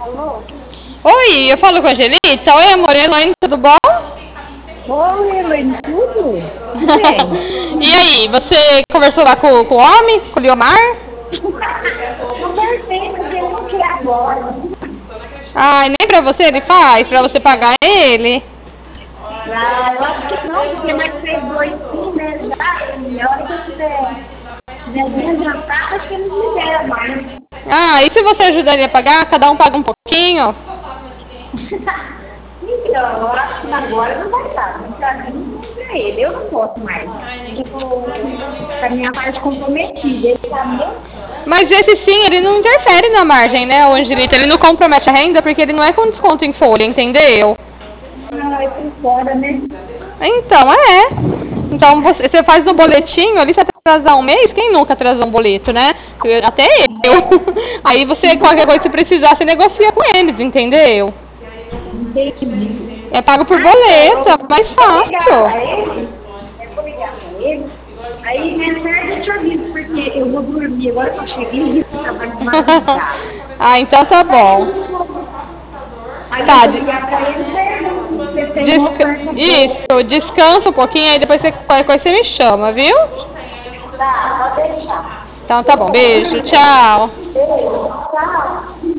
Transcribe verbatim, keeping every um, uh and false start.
Alô? Oi, eu falo com a Angelita. Oi, amor, e Elaine, tudo bom? Oi, Elaine, tudo? Tudo bem? E aí, você conversou lá com, com o homem, com o Liomar? Conversei, mas ele não quer agora. Ai, nem pra você ele faz, pra você pagar ele? Ah, eu acho que não, porque nós fez dois sim, né? Já, e a hora que eu tiver, tiver bem jantar, acho que eles liberam mais. Ah, e se você ajudar ele a pagar, cada um paga um pouquinho? Então, eu acho que agora não vai dar. Mas pra mim, não pra ele. Eu não posso mais. Tipo, com a minha parte comprometida. Ele tá meu. Mas esse sim, ele não interfere na margem, né, o Angelita? Ele não compromete a renda porque ele não é com desconto em folha, entendeu? Ai, por fora, né? Então, é. Então, você, você faz no boletinho ali, você atrasar um mês, quem nunca atrasou um boleto, né? Eu- Até eu. Aí você, qualquer coisa que você precisar, você negocia com eles, entendeu? Entendi. É pago por Ah, então, boleto, é eu mais vou ligar fácil. pra ele. Eu vou ligar pra ele. Aí, mais tarde eu te aviso, porque eu vou dormir. Agora que eu cheguei, eu trabalho de madrugada. Ah, então tá Aí bom. eu vou, aí eu Tá, vou de- ligar pra ele e pergunto se você tem uma desca- oferta boa. isso, descansa um pouquinho, aí depois você, qualquer coisa você me chama, viu? Tá, pode deixar. Então tá bom, Beijo. beijo, tchau. Beijo. Tchau.